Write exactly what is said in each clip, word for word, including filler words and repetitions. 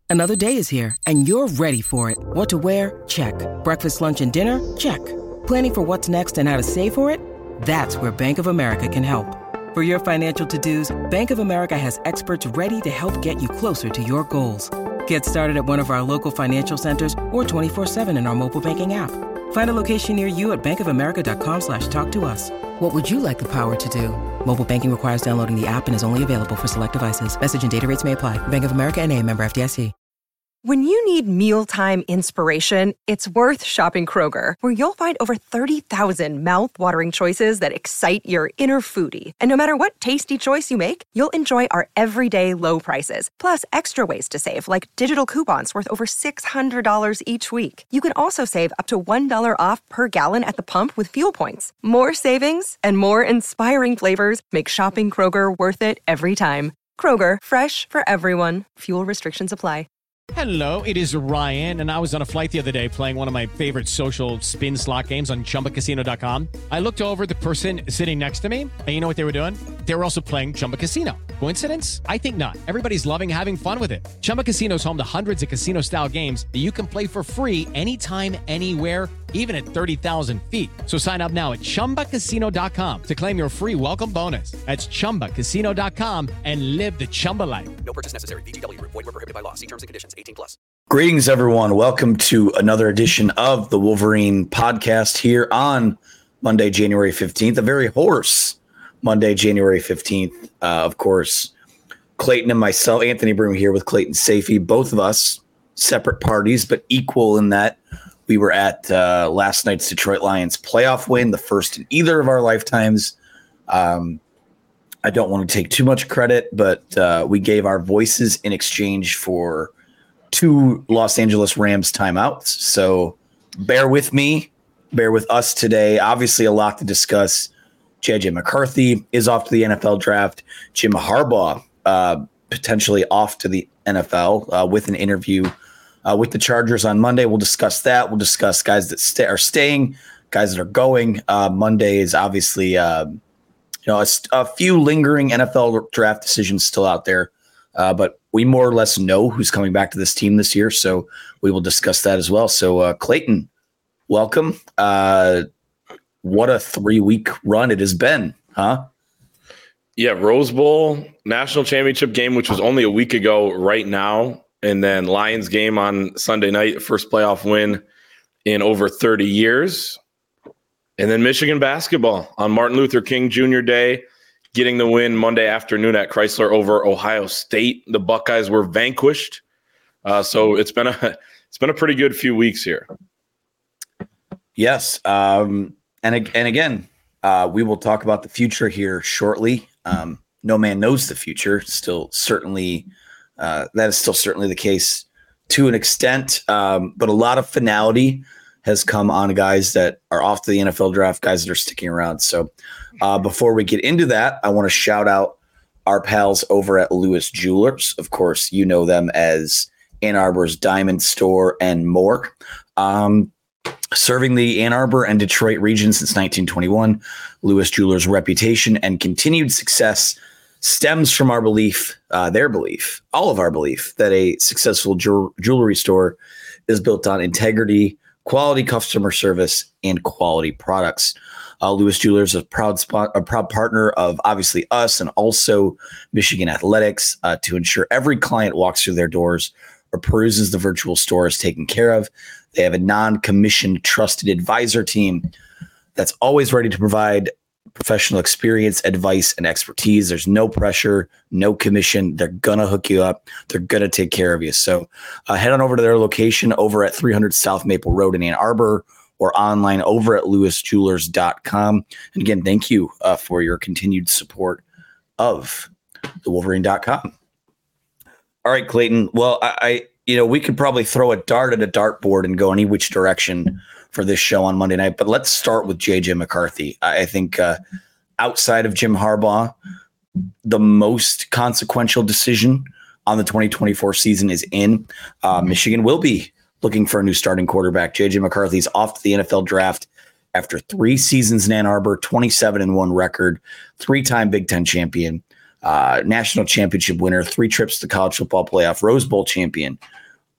Another day is here, and you're ready for it. What to wear? Check. Breakfast, lunch, and dinner? Check. Planning for what's next and how to save for it? That's where Bank of America can help. For your financial to-dos, Bank of America has experts ready to help get you closer to your goals. Get started at one of our local financial centers or twenty-four seven in our mobile banking app. Find a location near you at bankofamerica.com slash talk to us. What would you like the power to do? Mobile banking requires downloading the app and is only available for select devices. Message and data rates may apply. Bank of America N A, member F D I C. When you need mealtime inspiration, it's worth shopping Kroger, where you'll find over thirty thousand mouth-watering choices that excite your inner foodie. And no matter what tasty choice you make, you'll enjoy our everyday low prices, plus extra ways to save, like digital coupons worth over six hundred dollars each week. You can also save up to one dollar off per gallon at the pump with fuel points. More savings and more inspiring flavors make shopping Kroger worth it every time. Kroger, fresh for everyone. Fuel restrictions apply. Hello, it is Ryan, and I was on a flight the other day playing one of my favorite social spin slot games on Chumba Casino dot com. I looked over at the person sitting next to me, and you know what they were doing? They were also playing Chumba Casino. Coincidence? I think not. Everybody's loving having fun with it. Chumba Casino is home to hundreds of casino-style games that you can play for free anytime, anywhere, even at thirty thousand feet. So sign up now at Chumba Casino dot com to claim your free welcome bonus. That's Chumba Casino dot com and live the Chumba life. No purchase necessary. V G W. Void where prohibited by law. See terms and conditions. eighteen plus. Greetings, everyone. Welcome to another edition of the Wolverine podcast here on Monday, January fifteenth. A very hoarse Monday, January fifteenth. Uh, of course, Clayton and myself, Anthony Broom here with Clayton Safey, both of us separate parties, but equal in that we were at uh, last night's Detroit Lions playoff win, the first in either of our lifetimes. Um, I don't want to take too much credit, but uh, we gave our voices in exchange for two Los Angeles Rams timeouts. So bear with me, bear with us today. Obviously, a lot to discuss. J J McCarthy is off to the N F L draft. Jim Harbaugh uh, potentially off to the N F L uh, with an interview Uh, with the Chargers on Monday. We'll discuss that. We'll discuss guys that sta- are staying, guys that are going. Uh, Monday is obviously, uh, you know, a, a few lingering N F L draft decisions still out there, uh, but we more or less know who's coming back to this team this year, so we will discuss that as well. So, uh, Clayton, welcome. Uh, what a three-week run it has been, huh? Yeah, Rose Bowl, national championship game, which was only a week ago right now. And then Lions game on Sunday night, first playoff win in over thirty years. And then Michigan basketball on Martin Luther King Junior Day, getting the win Monday afternoon at Chrysler over Ohio State. The Buckeyes were vanquished. Uh, so it's been a it's been a pretty good few weeks here. Yes. Um, and, and again, uh, we will talk about the future here shortly. Um, no man knows the future. Still certainly Uh, that is still certainly the case to an extent, um, but a lot of finality has come on guys that are off to the N F L draft, guys that are sticking around. So uh, before we get into that, I want to shout out our pals over at Lewis Jewelers. Of course, you know them as Ann Arbor's Diamond Store and more. Um, serving the Ann Arbor and Detroit region since nineteen twenty-one, Lewis Jewelers' reputation and continued success stems from our belief, uh, their belief, all of our belief, that a successful jew- jewelry store is built on integrity, quality customer service, and quality products. Uh, Lewis Jewelers is a proud spot, a proud partner of obviously us and also Michigan Athletics uh, to ensure every client walks through their doors or peruses the virtual store is taken care of. They have a non-commissioned trusted advisor team that's always ready to provide professional experience, advice, and expertise. There's no pressure, no commission. They're going to hook you up. They're going to take care of you. So uh, head on over to their location over at three hundred South Maple Road in Ann Arbor or online over at lewis jewelers dot com. And again, thank you uh, for your continued support of the wolverine dot com. All right, Clayton. Well, I, I you know, we could probably throw a dart at a dartboard and go any which direction for this show on Monday night, but let's start with J J McCarthy. I think uh, outside of Jim Harbaugh, the most consequential decision on the twenty twenty-four season is in. Uh, Michigan will be looking for a new starting quarterback. J J McCarthy's off to the N F L draft after three seasons in Ann Arbor, twenty-seven and one record, three-time Big Ten champion, uh, national championship winner, three trips to the college football playoff, Rose Bowl champion.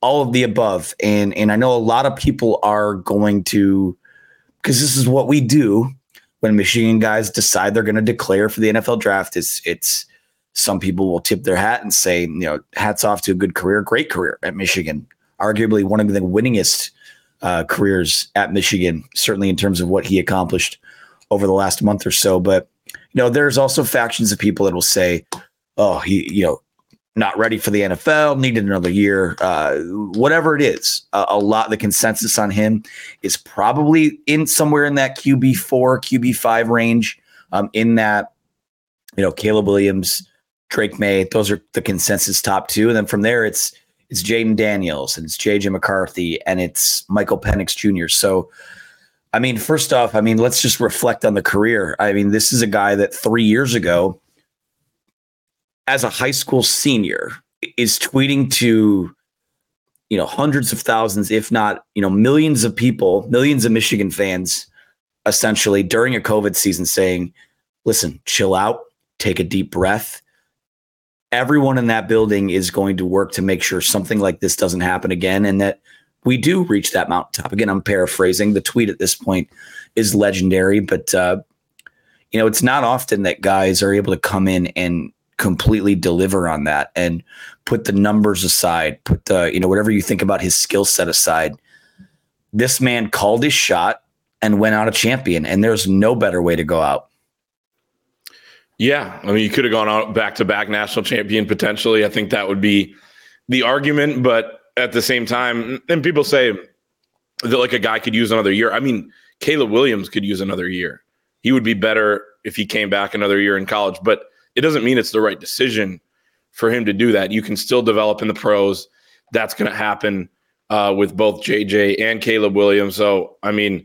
all of the above. And, and I know a lot of people are going to, because this is what we do when Michigan guys decide they're going to declare for the N F L draft. It's, it's, some people will tip their hat and say, you know, hats off to a good career, great career at Michigan, arguably one of the winningest uh, careers at Michigan, certainly in terms of what he accomplished over the last month or so. But, you know, there's also factions of people that will say, oh, he, you know, not ready for the N F L, needed another year, uh, whatever it is. Uh, a lot, the consensus on him is probably in somewhere in that Q B four, Q B five range, um, in that, you know, Caleb Williams, Drake May, those are the consensus top two. And then from there, it's it's Jaden Daniels and it's J J McCarthy and it's Michael Penix Junior So, I mean, first off, I mean, let's just reflect on the career. I mean, this is a guy that three years ago, as a high school senior, is tweeting to, you know, hundreds of thousands, if not, you know, millions of people, millions of Michigan fans, essentially during a COVID season saying, listen, chill out, take a deep breath. Everyone in that building is going to work to make sure something like this doesn't happen again and that we do reach that mountaintop. Again, I'm paraphrasing. The tweet at this point is legendary, but, uh, you know, it's not often that guys are able to come in and completely deliver on that and put the numbers aside, put the, you know, whatever you think about his skill set aside. This man called his shot and went out a champion, and there's no better way to go out. Yeah, I mean, you could have gone out back-to-back national champion potentially. I think that would be the argument, but at the same time, and people say that like a guy could use another year. I mean, Caleb Williams could use another year. He would be better if he came back another year in college, but it doesn't mean it's the right decision for him to do that. You can still develop in the pros. That's going to happen uh, with both J J and Caleb Williams. So, I mean,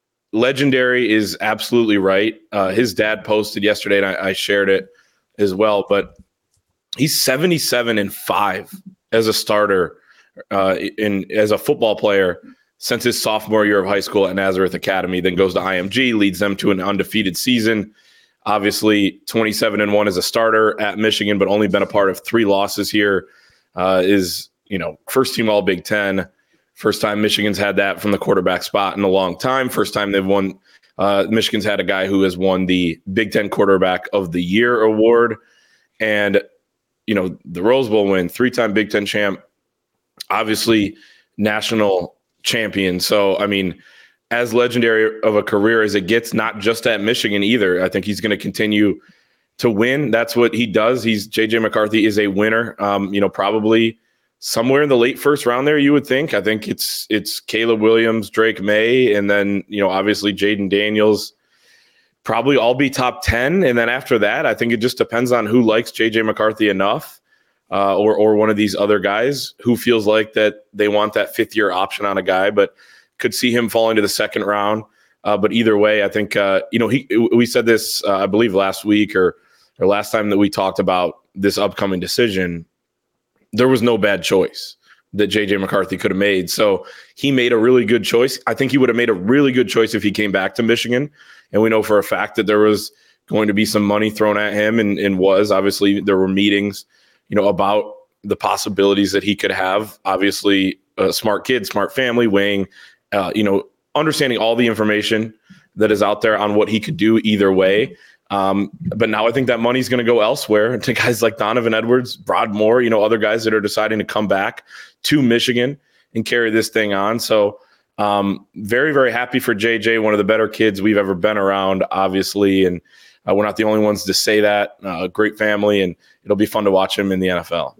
legendary is absolutely right. Uh, his dad posted yesterday, and I, I shared it as well. But he's seventy-seven and five as a starter, uh, in as a football player since his sophomore year of high school at Nazareth Academy. Then goes to I M G, leads them to an undefeated season. Obviously, twenty-seven and one as a starter at Michigan, but only been a part of three losses here. Uh, is you know first team All Big Ten. First time Michigan's had that from the quarterback spot in a long time. First time they've won. Uh, Michigan's had a guy who has won the Big Ten Quarterback of the Year award. And, you know, the Rose Bowl win, three-time Big Ten champ, obviously national champion. So, I mean, as legendary of a career as it gets, not just at Michigan either. I think he's going to continue to win. That's what he does. He's J J McCarthy is a winner, um, you know, probably somewhere in the late first round there, you would think. I think it's it's Caleb Williams, Drake May, and then, you know, obviously Jaden Daniels probably all be top ten. And then after that, I think it just depends on who likes J J McCarthy enough uh, or or one of these other guys who feels like that they want that fifth year option on a guy, but could see him falling to the second round. Uh, but either way, I think, uh, you know, he we said this, uh, I believe, last week or or last time that we talked about this upcoming decision. There was no bad choice that J J McCarthy could have made. So he made a really good choice. I think he would have made a really good choice if he came back to Michigan. And we know for a fact that there was going to be some money thrown at him and, and was. Obviously, there were meetings, you know, about the possibilities that he could have. Obviously, a smart kid, smart family, weighing, uh, you know, understanding all the information that is out there on what he could do either way. Um, but now I think that money's going to go elsewhere to guys like Donovan Edwards, Rod Moore, you know, other guys that are deciding to come back to Michigan and carry this thing on. So um, very, very happy for J J, one of the better kids we've ever been around, obviously. And uh, we're not the only ones to say that. Uh, great family, and it'll be fun to watch him in the N F L.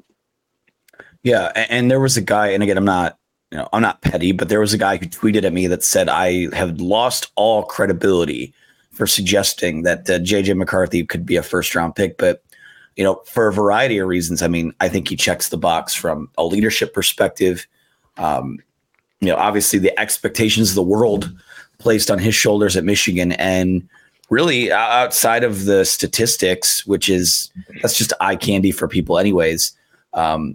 Yeah. And, and there was a guy, and again, I'm not, you know, I'm not petty, but there was a guy who tweeted at me that said, I have lost all credibility for suggesting that uh, J J McCarthy could be a first round pick. But, you know, for a variety of reasons, I mean, I think he checks the box from a leadership perspective. Um, you know, obviously the expectations of the world placed on his shoulders at Michigan, and really outside of the statistics, which is, that's just eye candy for people anyways, um,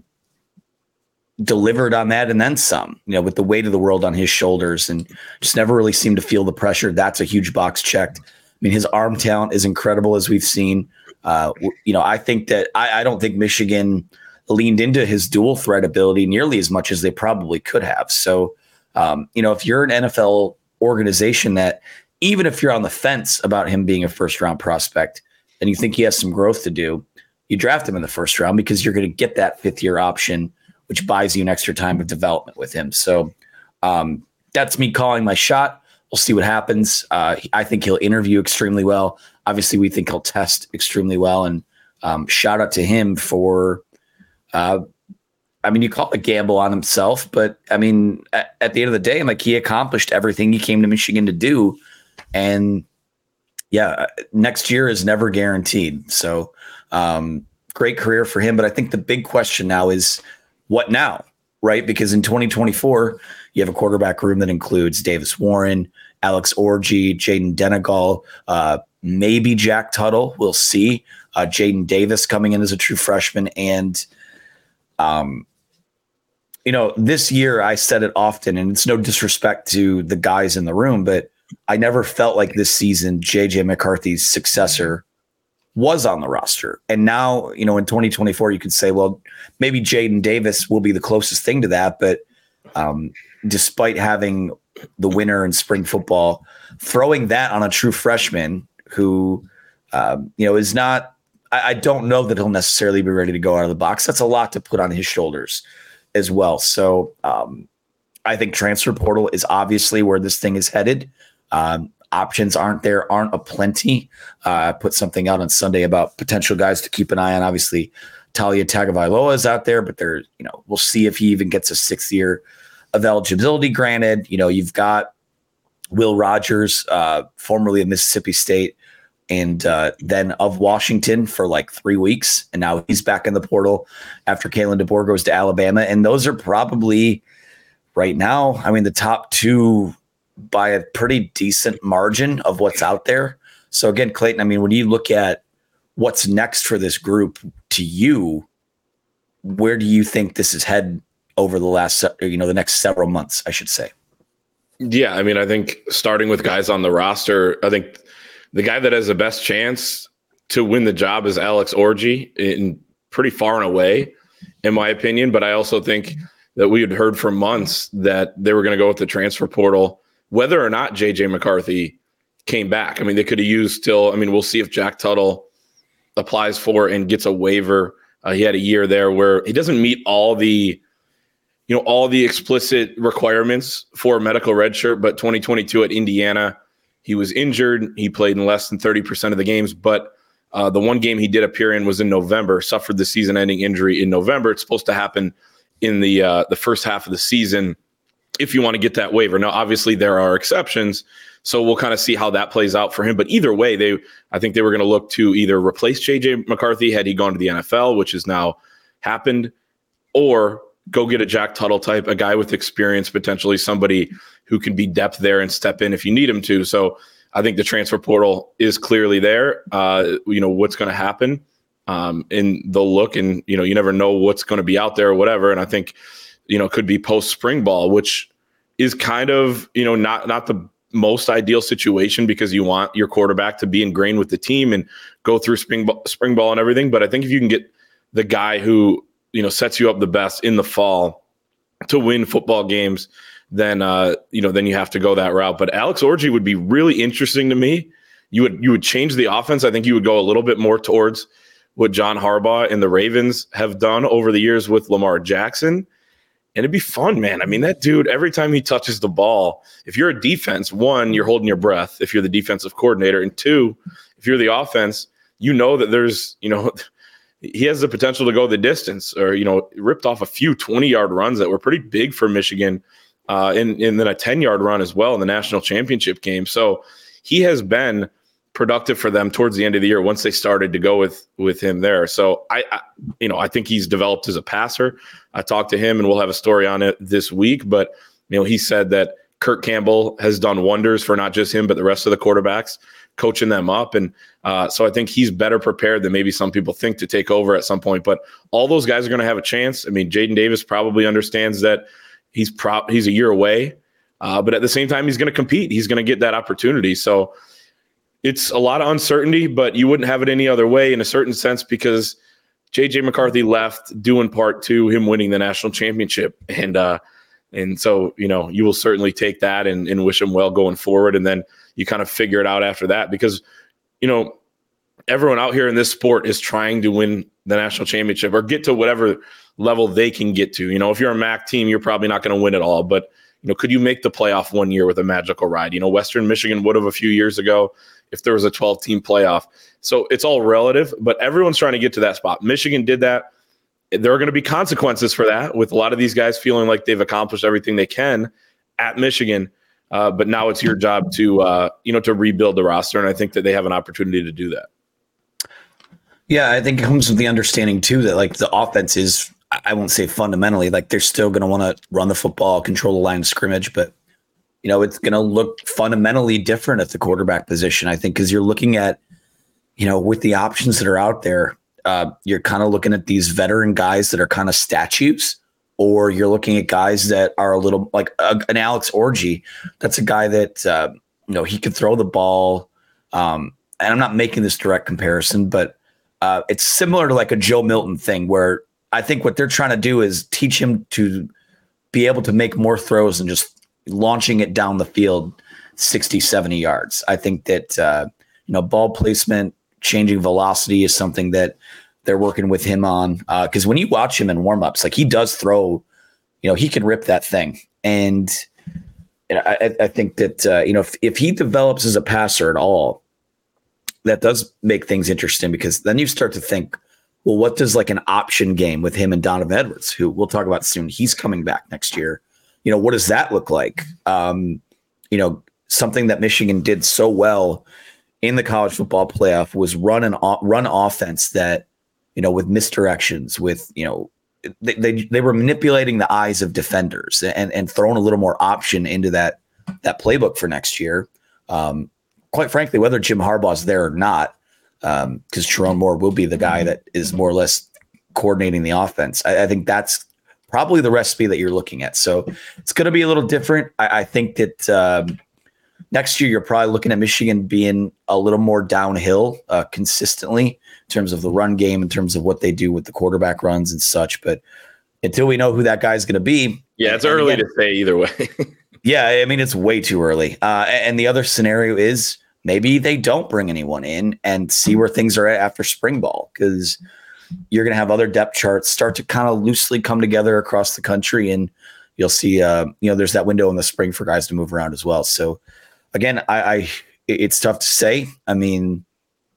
delivered on that and then some, you know, with the weight of the world on his shoulders, and just never really seemed to feel the pressure. That's a huge box checked. I mean, his arm talent is incredible, as we've seen. Uh, you know, I think that I, I don't think Michigan leaned into his dual threat ability nearly as much as they probably could have. So, um, you know, if you're an N F L organization that, even if you're on the fence about him being a first round prospect and you think he has some growth to do, you draft him in the first round because you're going to get that fifth year option, which buys you an extra time of development with him. So um, that's me calling my shot. We'll see what happens. Uh, I think he'll interview extremely well. Obviously, we think he'll test extremely well. And um, shout out to him for, uh, I mean, you call it a gamble on himself, but I mean, at, at the end of the day, like he accomplished everything he came to Michigan to do. And yeah, next year is never guaranteed. So um, great career for him. But I think the big question now is what now, right? Because in twenty twenty-four, you have a quarterback room that includes Davis Warren, Alex Orji, Jaden Denegal, uh, maybe Jack Tuttle. We'll see. Uh, Jaden Davis coming in as a true freshman. And, um, you know, this year I said it often, and it's no disrespect to the guys in the room, but I never felt like this season J J McCarthy's successor was on the roster. And now, you know, in twenty twenty-four, you could say, well, maybe Jaden Davis will be the closest thing to that. But um, despite having the winner in spring football, throwing that on a true freshman who, um, you know, is not, I, I don't know that he'll necessarily be ready to go out of the box. That's a lot to put on his shoulders as well. So um, I think transfer portal is obviously where this thing is headed. Um, options aren't there, aren't aplenty. Uh, I put something out on Sunday about potential guys to keep an eye on. Obviously, Talia Tagovailoa is out there, but there, you know, we'll see if he even gets a sixth year of eligibility granted. You know, you've got Will Rogers, uh, formerly of Mississippi State, and uh, then of Washington for like three weeks, and now he's back in the portal after Kalen DeBoer goes to Alabama. And those are probably right now, I mean, the top two by a pretty decent margin of what's out there. So again, Clayton, I mean, when you look at what's next for this group to you, where do you think this is headed over the last, you know, the next several months, I should say? Yeah. I mean, I think starting with guys on the roster, I think the guy that has the best chance to win the job is Alex Orji, in pretty far and away, in my opinion. But I also think that we had heard for months that they were going to go with the transfer portal, whether or not J J McCarthy came back. I mean, they could have used still, I mean, we'll see if Jack Tuttle applies for and gets a waiver. Uh, he had a year there where he doesn't meet all the, you know, all the explicit requirements for a medical redshirt, but twenty twenty-two at Indiana, he was injured. He played in less than thirty percent of the games, but uh, the one game he did appear in was in November, suffered the season-ending injury in November. It's supposed to happen in the uh, the first half of the season if you want to get that waiver. Now, obviously, there are exceptions, so we'll kind of see how that plays out for him. But either way, they I think they were going to look to either replace J J McCarthy had he gone to the N F L, which has now happened, or go get a Jack Tuttle type, a guy with experience, potentially somebody who can be depth there and step in if you need him to. So I think the transfer portal is clearly there. Uh, you know, what's going to happen, um, and they'll look, and, you know, you never know what's going to be out there or whatever. And I think, you know, it could be post spring ball, which is kind of, you know, not, not the most ideal situation because you want your quarterback to be ingrained with the team and go through spring ball, spring ball and everything. But I think if you can get the guy who, you know, sets you up the best in the fall to win football games, then, uh, you know, then you have to go that route. But Alex Orji would be really interesting to me. You would, you would change the offense. I think you would go a little bit more towards what John Harbaugh and the Ravens have done over the years with Lamar Jackson. And it'd be fun, man. I mean, that dude, every time he touches the ball, if you're a defense, one, you're holding your breath if you're the defensive coordinator. And two, if you're the offense, you know that there's, you know, he has the potential to go the distance, or, you know, ripped off a few twenty-yard runs that were pretty big for Michigan, uh, and, and then a ten-yard run as well in the national championship game. So he has been productive for them towards the end of the year once they started to go with with him there. So I, I you know, I think he's developed as a passer. I talked to him, and we'll have a story on it this week. But, you know, he said that Kirk Campbell has done wonders for not just him, but the rest of the quarterbacks, coaching them up. And uh, so I think he's better prepared than maybe some people think to take over at some point. But all those guys are going to have a chance. I mean, Jaden Davis probably understands that he's pro- he's a year away, uh, but at the same time, he's going to compete. He's going to get that opportunity. So it's a lot of uncertainty, but you wouldn't have it any other way in a certain sense, because J J McCarthy left due in part to him winning the national championship. And, uh, and so, you know, you will certainly take that and, and wish him well going forward. And then you kind of figure it out after that, because, you know, everyone out here in this sport is trying to win the national championship or get to whatever level they can get to. You know, if you're a M A C team, you're probably not going to win it all, but you know, could you make the playoff one year with a magical ride? You know, Western Michigan would have a few years ago if there was a twelve team playoff. So it's all relative, but everyone's trying to get to that spot. Michigan did that. There are going to be consequences for that, with a lot of these guys feeling like they've accomplished everything they can at Michigan. Uh, but now it's your job to, uh, you know, to rebuild the roster. And I think that they have an opportunity to do that. Yeah, I think it comes with the understanding too that like the offense is, I won't say fundamentally, like they're still going to want to run the football, control the line of scrimmage, but you know, it's going to look fundamentally different at the quarterback position, I think, because you're looking at, you know, with the options that are out there, uh, you're kind of looking at these veteran guys that are kind of statues, or you're looking at guys that are a little like uh, an Alex Orji. That's a guy that, uh, you know, he could throw the ball. Um, and I'm not making this direct comparison, but uh, it's similar to like a Joe Milton thing, where I think what they're trying to do is teach him to be able to make more throws than just launching it down the field sixty, seventy yards. I think that, uh, you know, ball placement, changing velocity is something that they're working with him on. Uh, cause when you watch him in warmups, like he does throw, you know, he can rip that thing. And I, I think that, uh, you know, if, if he develops as a passer at all, that does make things interesting, because then you start to think, well, what does like an option game with him and Donovan Edwards, who we'll talk about soon, he's coming back next year. You know, what does that look like? Um, you know, something that Michigan did so well in the college football playoff was run an run offense that, you know, with misdirections, with, you know, they they, they were manipulating the eyes of defenders and and throwing a little more option into that that playbook for next year. Um, quite frankly, whether Jim Harbaugh's there or not, because um, Sherrone Moore will be the guy that is more or less coordinating the offense. I, I think that's probably the recipe that you're looking at. So it's going to be a little different. I, I think that um, next year you're probably looking at Michigan being a little more downhill uh, consistently in terms of the run game, in terms of what they do with the quarterback runs and such. But until we know who that guy is going to be. Yeah, it's early again, to say either way. Yeah, I mean, it's way too early. Uh, and the other scenario is maybe they don't bring anyone in and see where things are at after spring ball, because you're going to have other depth charts start to kind of loosely come together across the country. And you'll see, uh, you know, there's that window in the spring for guys to move around as well. So again, I, I it's tough to say. I mean,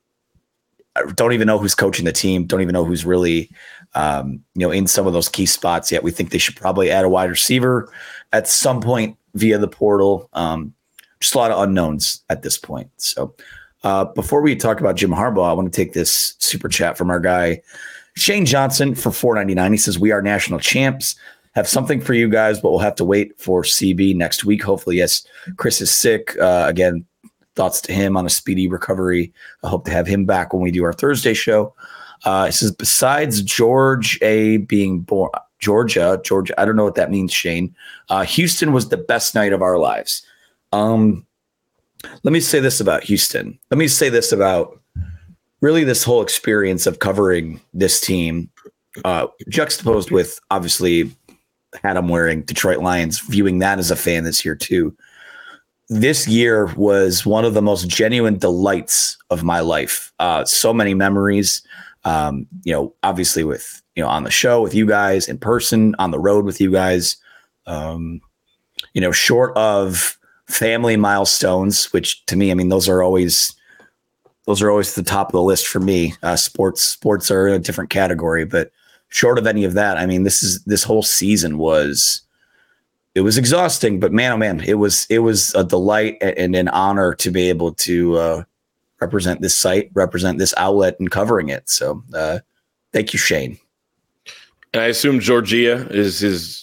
I don't even know who's coaching the team. Don't even know who's really, um, you know, in some of those key spots yet. We think they should probably add a wide receiver at some point via the portal. Um, just a lot of unknowns at this point. So uh, before we talk about Jim Harbaugh, I want to take this super chat from our guy, Shane Johnson, for four ninety-nine. He says, we are national champs. Have something for you guys, but we'll have to wait for C B next week. Hopefully, yes, Chris is sick. Uh, again, thoughts to him on a speedy recovery. I hope to have him back when we do our Thursday show. Uh, it says, besides George A being born, Georgia, Georgia, I don't know what that means, Shane. Uh, Houston was the best night of our lives. Um, let me say this about Houston. Let me say this about really this whole experience of covering this team, uh, juxtaposed with obviously hat I'm wearing Detroit Lions, viewing that as a fan this year too. This year was one of the most genuine delights of my life. Uh, so many memories, um, you know, obviously with, you know, on the show with you guys, in person, on the road with you guys, um, you know, short of family milestones, which to me, I mean, those are always, those are always the top of the list for me. Uh, sports, sports are in a different category, but short of any of that, I mean, this is, this whole season was, it was exhausting, but man, oh man, it was, it was a delight and an honor to be able to uh, represent this site, represent this outlet and covering it. So uh, thank you, Shane. And I assume Georgia is his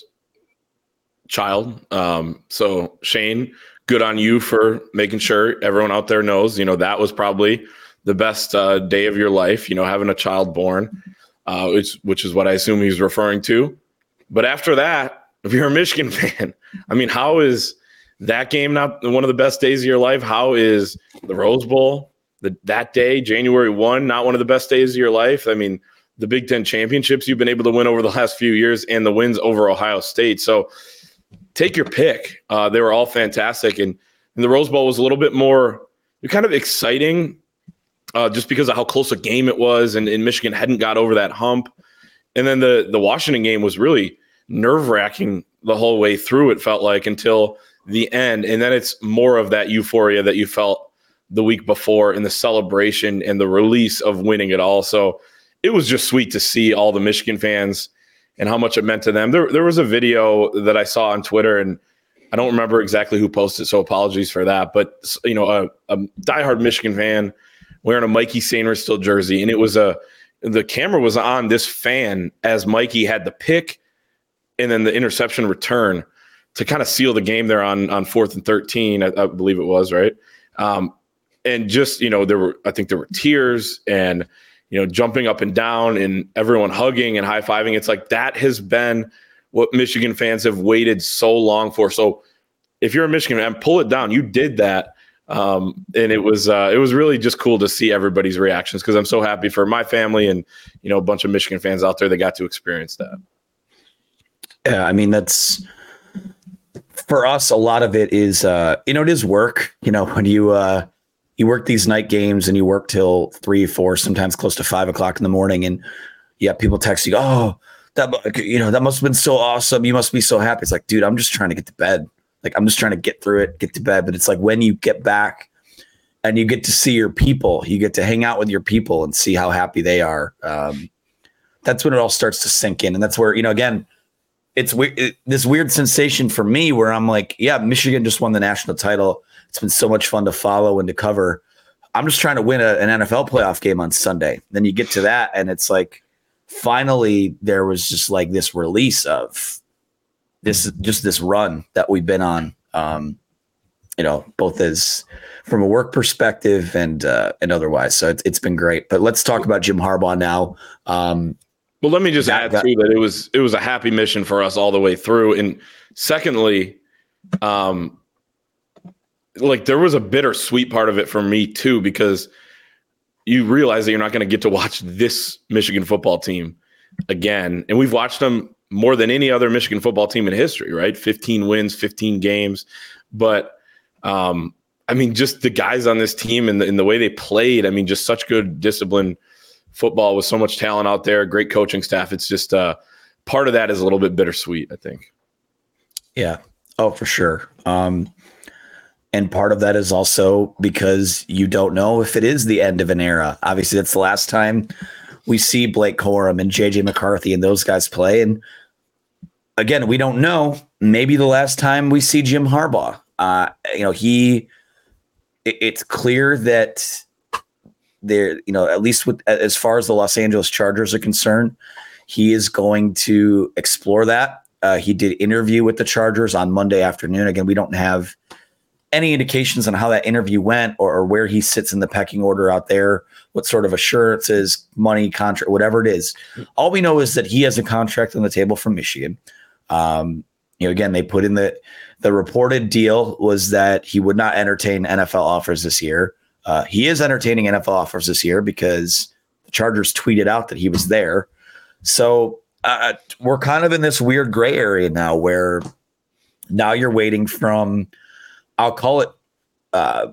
child. Um, so Shane, good on you for making sure everyone out there knows, you know, that was probably the best uh, day of your life, you know, having a child born, uh, which, which is what I assume he's referring to. But after that, if you're a Michigan fan, I mean, how is that game not one of the best days of your life? How is the Rose Bowl, the, that day, January first, not one of the best days of your life? I mean, the Big Ten championships you've been able to win over the last few years and the wins over Ohio State. So take your pick. Uh, they were all fantastic. And, and the Rose Bowl was a little bit more kind of exciting uh, just because of how close a game it was. And, and Michigan hadn't got over that hump. And then the, the Washington game was really nerve-wracking the whole way through, it felt like, until the end. And then it's more of that euphoria that you felt the week before in the celebration and the release of winning it all. So it was just sweet to see all the Michigan fans and how much it meant to them. There, there was a video that I saw on Twitter, and I don't remember exactly who posted, so apologies for that. But, you know, a, a diehard Michigan fan wearing a Mikey Sainristil jersey, and it was a the camera was on this fan as Mikey had the pick and then the interception return to kind of seal the game there on, on fourth and thirteen, I, I believe it was, right? Um, and just, you know, there were, I think there were tears and, you know, jumping up and down and everyone hugging and high-fiving. It's like that has been what Michigan fans have waited so long for. So if you're a Michigan fan, pull it down. You did that. Um, and it was uh, it was really just cool to see everybody's reactions, because I'm so happy for my family and, you know, a bunch of Michigan fans out there that got to experience that. Yeah, I mean, that's for us. A lot of it is, uh, you know, it is work. You know, when you uh, you work these night games and you work till three, four, sometimes close to five o'clock in the morning, and yeah, people text you, oh, that you know that must have been so awesome. You must be so happy. It's like, dude, I'm just trying to get to bed. Like, I'm just trying to get through it, get to bed. But it's like when you get back and you get to see your people, you get to hang out with your people and see how happy they are. Um, that's when it all starts to sink in. And that's where, you know, again, it's we- it, this weird sensation for me where I'm like, yeah, Michigan just won the national title. It's been so much fun to follow and to cover. I'm just trying to win a, an N F L playoff game on Sunday. Then you get to that, and it's like, finally, there was just like this release of this, just this run that we've been on, um, you know, both as from a work perspective and uh, and otherwise. So it's, it's been great. But let's talk about Jim Harbaugh now. Um, well, let me just that, add that, too that it was it was a happy mission for us all the way through. And secondly, um, like there was a bittersweet part of it for me too, because you realize that you're not going to get to watch this Michigan football team again. And we've watched them more than any other Michigan football team in history, right? fifteen wins, fifteen games. But, um, I mean, just the guys on this team and the, and the way they played, I mean, just such good discipline football with so much talent out there, great coaching staff. It's just uh, part of that is a little bit bittersweet, I think. Yeah. Oh, for sure. Um, and part of that is also because you don't know if it is the end of an era. Obviously, that's the last time we see Blake Corum and J J McCarthy and those guys play. And again, we don't know. Maybe the last time we see Jim Harbaugh. Uh, you know, he. It, it's clear that there, you know, at least with as far as the Los Angeles Chargers are concerned, he is going to explore that. Uh, he did interview with the Chargers on Monday afternoon. Again, we don't have any indications on how that interview went or, or where he sits in the pecking order out there, what sort of assurances, money, contract, whatever it is. All we know is that he has a contract on the table from Michigan. Um, you know, again, they put in the the reported deal was that he would not entertain N F L offers this year. Uh, he is entertaining N F L offers this year because the Chargers tweeted out that he was there. So uh, we're kind of in this weird gray area now where now you're waiting from, I'll call it uh,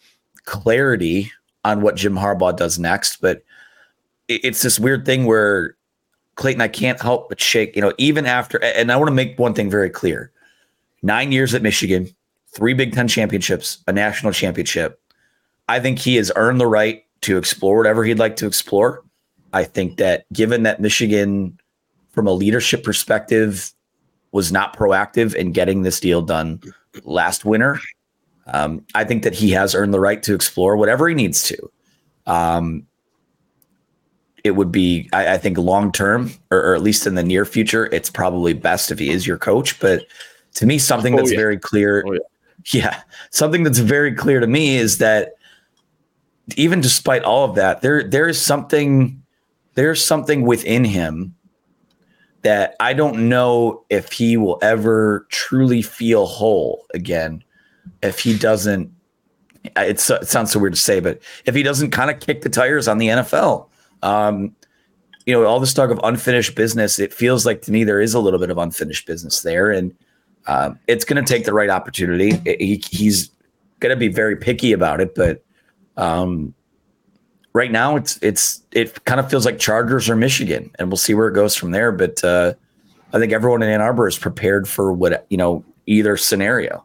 clarity on what Jim Harbaugh does next. But it, it's this weird thing where, Clayton, I can't help but shake, you know, even after, and I want to make one thing very clear. Nine years at Michigan, three Big Ten championships, a national championship. I think he has earned the right to explore whatever he'd like to explore. I think that given that Michigan, from a leadership perspective, was not proactive in getting this deal done last winter, um, I think that he has earned the right to explore whatever he needs to. Um, it would be, I, I think, long term, or, or at least in the near future, it's probably best if he is your coach. But to me, something that's oh, yeah. very clear, oh, yeah. yeah, something that's very clear to me is that even despite all of that, there there is something there's something within him that I don't know if he will ever truly feel whole again if he doesn't. It's, it sounds so weird to say, but if he doesn't kind of kick the tires on the N F L. Um, you know, all this talk of unfinished business, it feels like to me there is a little bit of unfinished business there, and uh, it's going to take the right opportunity. He, he's going to be very picky about it, but um, right now it's it's it kind of feels like Chargers or Michigan, and we'll see where it goes from there. But uh, I think everyone in Ann Arbor is prepared for what you know either scenario.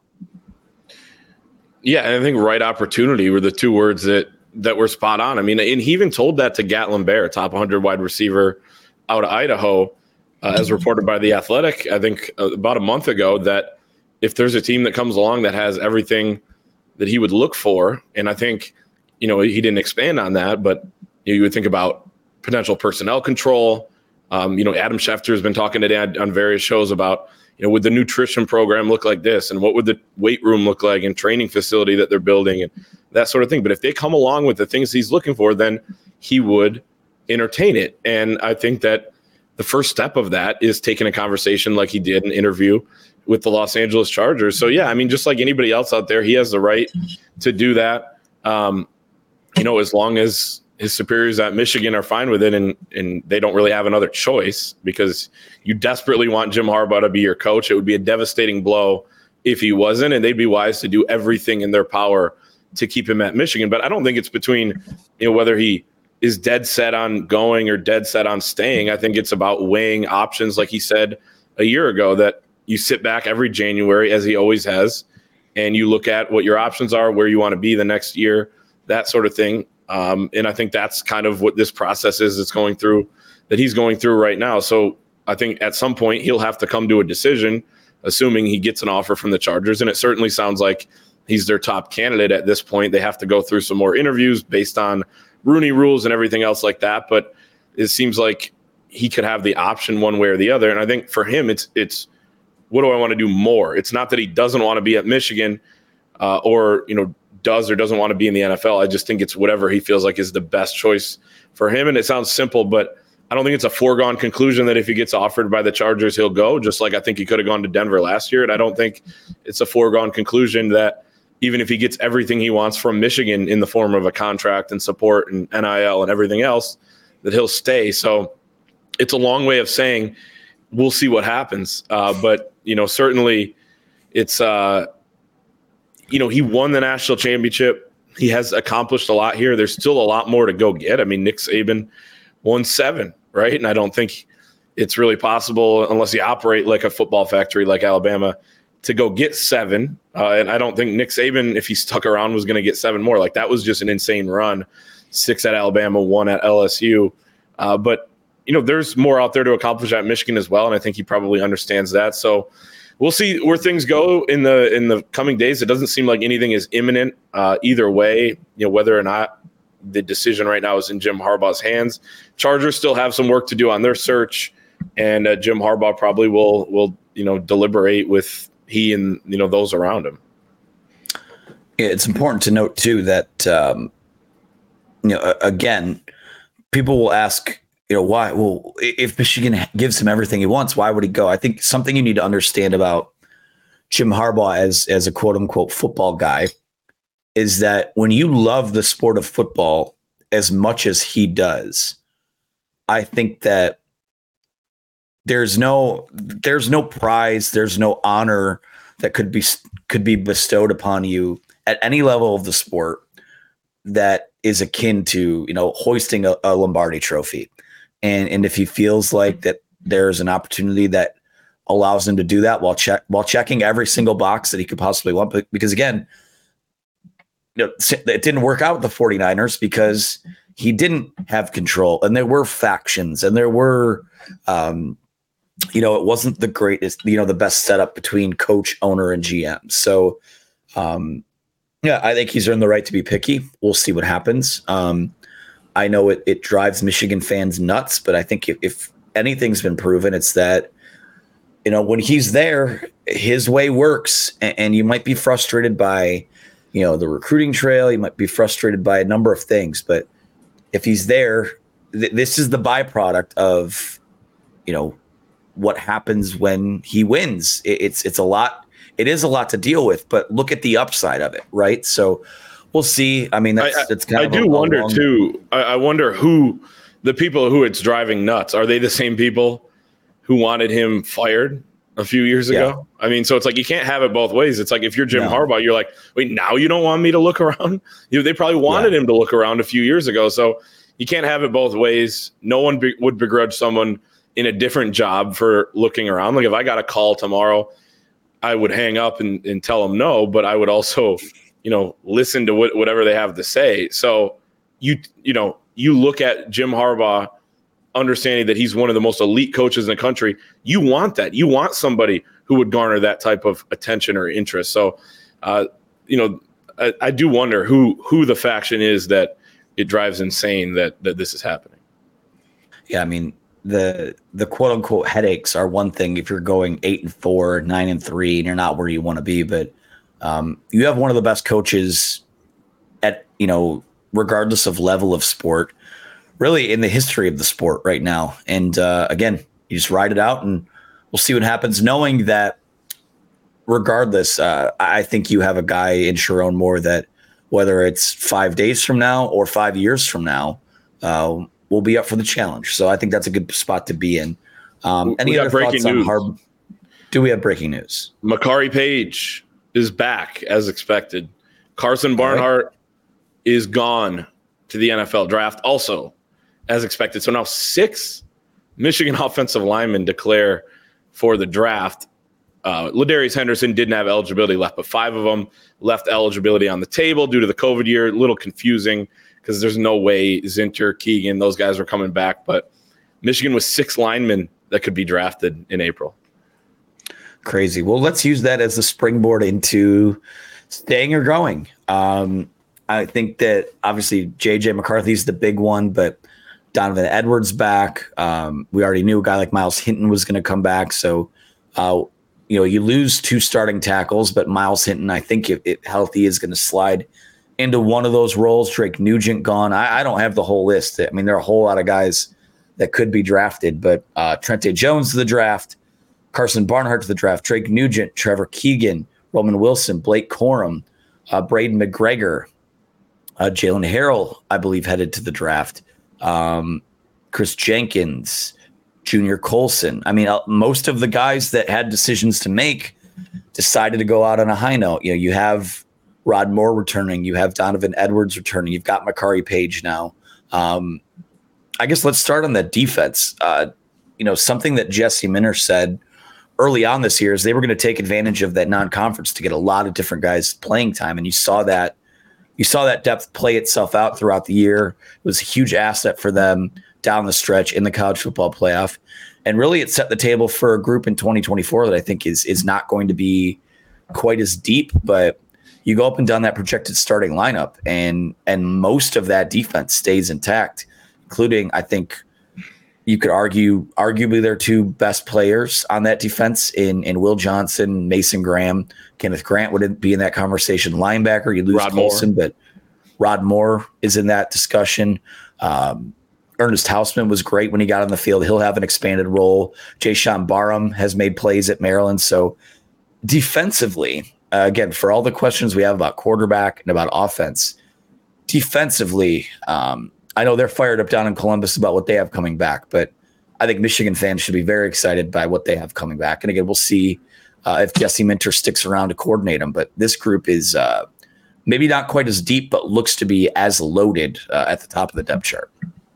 Yeah, and I think right opportunity were the two words that. that were spot on. I mean, and he even told that to Gatlin Bear, top one hundred wide receiver out of Idaho, uh, as reported by The Athletic, I think uh, about a month ago, that if there's a team that comes along that has everything that he would look for, and I think, you know, he didn't expand on that, but you know, you would think about potential personnel control. Um, you know, Adam Schefter has been talking to Dad on various shows about, you know, would the nutrition program look like this, and what would the weight room look like and training facility that they're building and that sort of thing. But if they come along with the things he's looking for, then he would entertain it. And I think that the first step of that is taking a conversation like he did, an interview with the Los Angeles Chargers. So, yeah, I mean, just like anybody else out there, he has the right to do that, um, you know, as long as his superiors at Michigan are fine with it, and and they don't really have another choice, because you desperately want Jim Harbaugh to be your coach. It would be a devastating blow if he wasn't, and they'd be wise to do everything in their power to keep him at Michigan. But I don't think it's between, you know, whether he is dead set on going or dead set on staying. I think it's about weighing options, like he said a year ago, that you sit back every January, as he always has, and you look at what your options are, where you want to be the next year, that sort of thing. Um, and I think that's kind of what this process is that's going through, that he's going through right now. So I think at some point he'll have to come to a decision, assuming he gets an offer from the Chargers. And it certainly sounds like he's their top candidate at this point. They have to go through some more interviews based on Rooney rules and everything else like that. But it seems like he could have the option one way or the other. And I think for him, it's, it's, what do I want to do more? It's not that he doesn't want to be at Michigan uh, or, you know, does or doesn't want to be in the N F L. I just think it's whatever he feels like is the best choice for him. And it sounds simple, but I don't think it's a foregone conclusion that if he gets offered by the Chargers, he'll go, just like I think he could have gone to Denver last year. And I don't think it's a foregone conclusion that even if he gets everything he wants from Michigan in the form of a contract and support and N I L and everything else, that he'll stay. So it's a long way of saying we'll see what happens. Uh, but, you know, certainly it's, uh, you know, he won the national championship. He has accomplished a lot here. There's still a lot more to go get. I mean, Nick Saban won seven, right? And I don't think it's really possible, unless you operate like a football factory like Alabama, to go get seven. Uh, and I don't think Nick Saban, if he stuck around, was going to get seven more. Like, that was just an insane run. Six at Alabama, one at L S U. Uh, but, you know, there's more out there to accomplish at Michigan as well. And I think he probably understands that. So we'll see where things go in the in the coming days. It doesn't seem like anything is imminent uh, either way, you know, whether or not the decision right now is in Jim Harbaugh's hands. Chargers still have some work to do on their search, and uh, Jim Harbaugh probably will will you know deliberate with he and you know those around him. It's important to note too that um, you know again, people will ask, you know, why? Well, if Michigan gives him everything he wants, why would he go? I think something you need to understand about Jim Harbaugh as as a quote unquote football guy is that when you love the sport of football as much as he does, I think that there's no there's no prize, there's no honor that could be could be bestowed upon you at any level of the sport that is akin to, you know, hoisting a, a Lombardi trophy. And and if he feels like that there's an opportunity that allows him to do that while check while checking every single box that he could possibly want, but because again, you know, it didn't work out with the 49ers because he didn't have control, and there were factions, and there were, um, you know, it wasn't the greatest, you know, the best setup between coach, owner, and G M. So, um, yeah, I think he's earned the right to be picky. We'll see what happens. Um, I know it, it drives Michigan fans nuts, but I think if, if anything's been proven, it's that, you know, when he's there, his way works, and, and you might be frustrated by, you know, the recruiting trail. You might be frustrated by a number of things, but if he's there, th- this is the byproduct of, you know, what happens when he wins. It, it's, it's a lot, it is a lot to deal with, but look at the upside of it. Right. So we'll see. I mean, that's, I, that's kind I of do a, wonder a long, too. I, I wonder who the people who it's driving nuts, are they the same people who wanted him fired a few years ago? Yeah. I mean, so it's like you can't have it both ways. It's like if you're Jim no. Harbaugh, you're like, wait, now you don't want me to look around? You know, they probably wanted yeah. him to look around a few years ago. So you can't have it both ways. No one be- would begrudge someone in a different job for looking around. Like if I got a call tomorrow, I would hang up and, and tell them no, but I would also, you know, listen to what, whatever they have to say. So you, you know, you look at Jim Harbaugh, understanding that he's one of the most elite coaches in the country. You want that. You want somebody who would garner that type of attention or interest. So, uh, you know, I, I do wonder who who the faction is that it drives insane that that this is happening. Yeah, I mean, the the quote unquote headaches are one thing if you're going eight and four, nine and three, and you're not where you want to be. But um, you have one of the best coaches at, you know, regardless of level of sport, really in the history of the sport right now. And uh, again, you just ride it out and we'll see what happens, knowing that regardless, uh, I think you have a guy in Sherrone Moore that whether it's five days from now or five years from now, uh, will be up for the challenge. So I think that's a good spot to be in. Um, any other thoughts on Harb? Do we have breaking news? Makari Page is back as expected. Carson Barnhart right. is gone to the N F L draft also as expected. So now six Michigan offensive linemen declare for the draft. Uh, Ladarius Henderson didn't have eligibility left, but five of them left eligibility on the table due to the COVID year. A little confusing because there's no way Zinter, Keegan, those guys were coming back. But Michigan was six linemen that could be drafted in April. Crazy. Well, let's use that as a springboard into staying or going. Um, I think that obviously J J McCarthy's the big one, but Donovan Edwards back. Um, we already knew a guy like Miles Hinton was going to come back. So, uh, you know, you lose two starting tackles, but Miles Hinton, I think if, if healthy, is going to slide into one of those roles. Drake Nugent gone. I, I don't have the whole list. I mean, there are a whole lot of guys that could be drafted, but uh, Trente Jones to the draft, Carson Barnhart to the draft, Drake Nugent, Trevor Keegan, Roman Wilson, Blake Corum, uh, Braden McGregor, uh, Jalen Harrell, I believe, headed to the draft. Um, Chris Jenkins, Junior Colson. I mean, uh, most of the guys that had decisions to make decided to go out on a high note. You know, you have Rod Moore returning, you have Donovan Edwards returning, you've got Makari Page now. Um, I guess let's start on that defense. Uh, you know, something that Jesse Minter said early on this year is they were going to take advantage of that non-conference to get a lot of different guys playing time, and you saw that. You saw that depth play itself out throughout the year. It was a huge asset for them down the stretch in the college football playoff. And really it set the table for a group in twenty twenty-four that I think is is not going to be quite as deep, but you go up and down that projected starting lineup and and most of that defense stays intact, including, I think you could argue arguably their two best players on that defense in, in Will Johnson, Mason Graham. Kenneth Grant would be in that conversation. Linebacker, you lose Rod Colson, Moore. But Rod Moore is in that discussion. Um, Ernest Hausman was great when he got on the field. He'll have an expanded role. Jayshawn Barham has made plays at Maryland. So defensively, uh, again, for all the questions we have about quarterback and about offense, defensively, um, I know they're fired up down in Columbus about what they have coming back, but I think Michigan fans should be very excited by what they have coming back. And again, we'll see uh, if Jesse Minter sticks around to coordinate them. But this group is uh, maybe not quite as deep, but looks to be as loaded uh, at the top of the depth chart.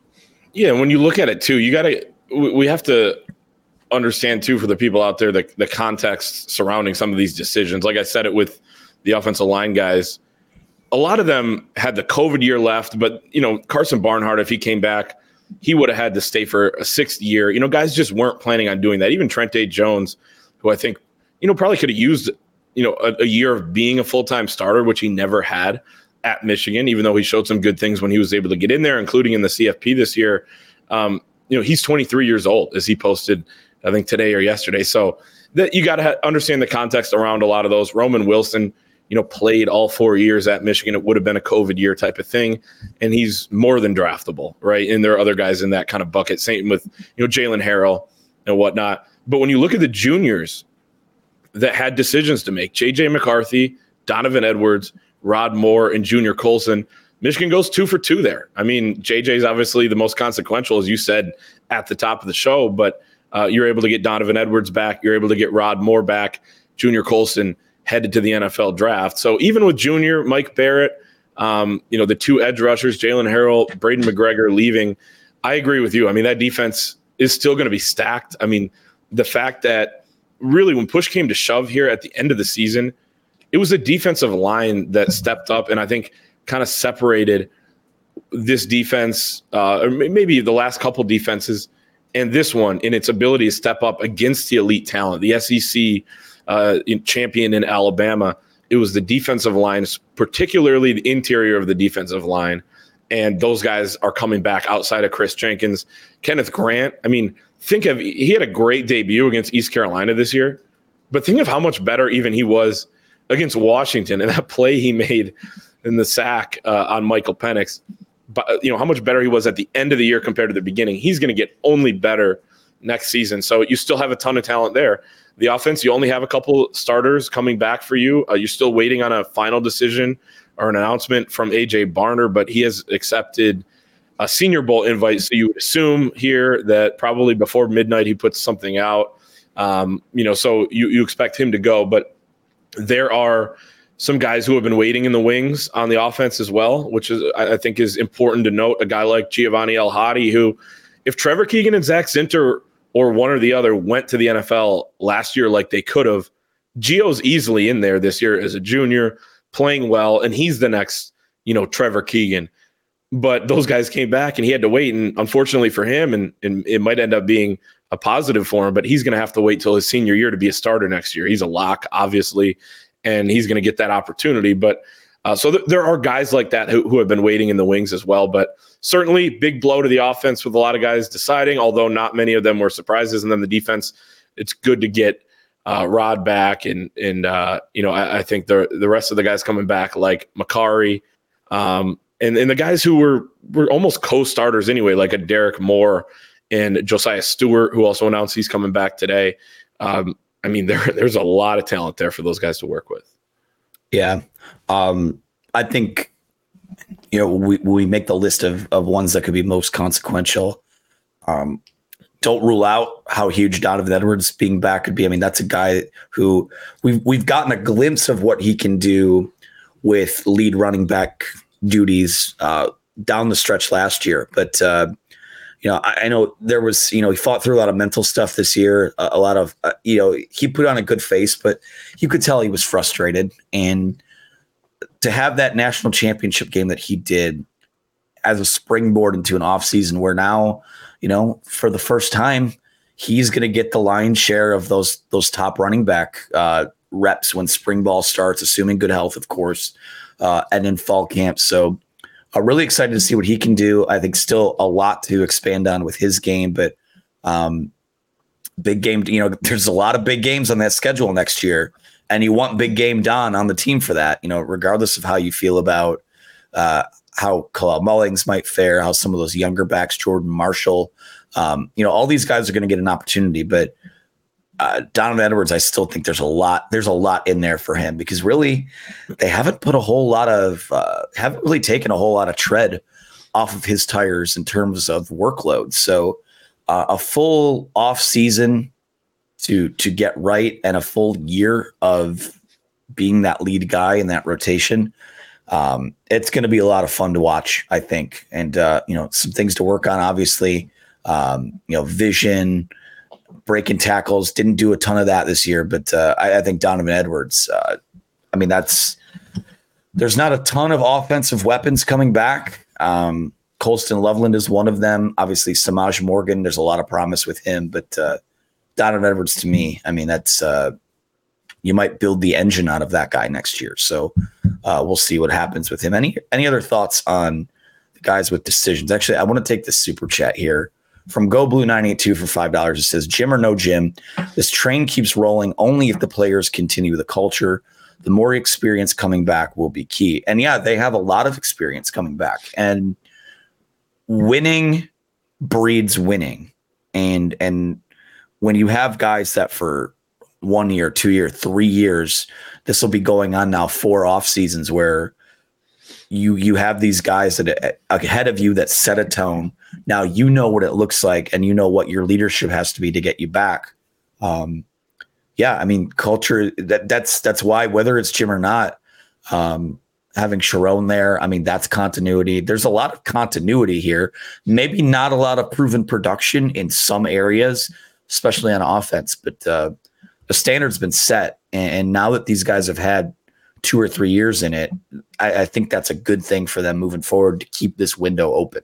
Yeah, when you look at it too, you got to we have to understand too for the people out there the, the context surrounding some of these decisions. Like I said it with the offensive line guys. A lot of them had the COVID year left, but, you know, Carson Barnhart, if he came back, he would have had to stay for a sixth year. You know, guys just weren't planning on doing that. Even Trente Jones, who I think, you know, probably could have used, you know, a, a year of being a full-time starter, which he never had at Michigan, even though he showed some good things when he was able to get in there, including in the C F P this year. Um, you know, he's twenty-three years old, as he posted, I think, today or yesterday. So that you got to ha- understand the context around a lot of those. Roman Wilson, you know, played all four years at Michigan. It would have been a COVID year type of thing. And he's more than draftable, right? And there are other guys in that kind of bucket. Same with, you know, Jalen Harrell and whatnot. But when you look at the juniors that had decisions to make, J J McCarthy, Donovan Edwards, Rod Moore, and Junior Colson, Michigan goes two for two there. I mean, J J's obviously the most consequential, as you said at the top of the show, but uh, you're able to get Donovan Edwards back. You're able to get Rod Moore back. Junior Colston headed to the N F L draft. So even with Junior, Mike Barrett, um, you know, the two edge rushers, Jalen Harrell, Braden McGregor leaving, I agree with you. I mean, that defense is still going to be stacked. I mean, the fact that really when push came to shove here at the end of the season, it was a defensive line that stepped up and I think kind of separated this defense, uh, or maybe the last couple defenses, and this one in its ability to step up against the elite talent, the S E C uh, champion in Alabama. It was the defensive lines, particularly the interior of the defensive line, and those guys are coming back outside of Chris Jenkins. Kenneth Grant, I mean, think of, he had a great debut against East Carolina this year, but think of how much better even he was against Washington and that play he made in the sack uh, on Michael Penix. But you know how much better he was at the end of the year compared to the beginning. He's going to get only better next season. So you still have a ton of talent there. The offense, you only have a couple starters coming back for you. Uh, you're still waiting on a final decision or an announcement from A J Barner, but he has accepted a Senior Bowl invite. So you would assume here that probably before midnight he puts something out. Um, you know, so you, you expect him to go. But there are some guys who have been waiting in the wings on the offense as well, which is I think is important to note. A guy like Giovanni El-Hadi, who, if Trevor Keegan and Zach Zinter or one or the other went to the N F L last year like they could have, Gio's easily in there this year as a junior, playing well, and he's the next, you know, Trevor Keegan. But those guys came back and he had to wait, and unfortunately for him, and, and it might end up being a positive for him, but he's going to have to wait till his senior year to be a starter next year. He's a lock, obviously, and he's going to get that opportunity. But uh, so th- there are guys like that who, who have been waiting in the wings as well. But certainly big blow to the offense with a lot of guys deciding, although not many of them were surprises. And then the defense, it's good to get uh, Rod back. And, and uh, you know, I, I think the the rest of the guys coming back, like Makari, um, and, and the guys who were, were almost co-starters anyway, like a Derek Moore and Josiah Stewart, who also announced he's coming back today. Um, I mean, there there's a lot of talent there for those guys to work with. Yeah. Um, I think, you know, we, we make the list of, of ones that could be most consequential. Um, don't rule out how huge Donovan Edwards being back could be. I mean, that's a guy who we've, we've gotten a glimpse of what he can do with lead running back duties uh, down the stretch last year. But, uh, you know, I, I know there was, you know, he fought through a lot of mental stuff this year, a, a lot of, uh, you know, he put on a good face, but you could tell he was frustrated. And to have that national championship game that he did as a springboard into an offseason where now, you know, for the first time, he's going to get the lion's share of those, those top running back uh, reps when spring ball starts, assuming good health, of course, uh, and in fall camp. So, I'm really excited to see what he can do. I think still a lot to expand on with his game, but um, big game, you know, there's a lot of big games on that schedule next year, and you want big game Don on the team for that, you know, regardless of how you feel about uh, how Kalel Mullings might fare, how some of those younger backs, Jordan Marshall, um, you know, all these guys are going to get an opportunity, but Uh, Donovan Edwards, I still think there's a lot, there's a lot in there for him because really they haven't put a whole lot of, uh, haven't really taken a whole lot of tread off of his tires in terms of workload. So uh, a full off season to, to get right and a full year of being that lead guy in that rotation. Um, it's going to be a lot of fun to watch, I think. And, uh, you know, some things to work on, obviously, um, you know, vision, breaking tackles, didn't do a ton of that this year, but uh, I, I think Donovan Edwards, uh, I mean, that's, there's not a ton of offensive weapons coming back. Um, Colston Loveland is one of them. Obviously, Samaj Morgan, there's a lot of promise with him, but uh, Donovan Edwards, to me, I mean, that's, uh, you might build the engine out of that guy next year. So uh, we'll see what happens with him. Any, any other thoughts on the guys with decisions? Actually, I want to take the super chat here. From Go Blue nine eight two for five dollars, it says, Jim or no Jim, this train keeps rolling only if the players continue the culture. The more experience coming back will be key. And yeah, they have a lot of experience coming back. And winning breeds winning. And and when you have guys that for one year, two year, three years, this will be going on now four off seasons where you you have these guys that ahead of you that set a tone. Now you know what it looks like, and you know what your leadership has to be to get you back. Um, yeah, I mean, culture. That that's that's why whether it's Jim or not, um, having Sharon there, I mean, that's continuity. There's a lot of continuity here. Maybe not a lot of proven production in some areas, especially on offense, but uh, the standard's been set, and, and now that these guys have had two or three years in it, I, I think that's a good thing for them moving forward to keep this window open.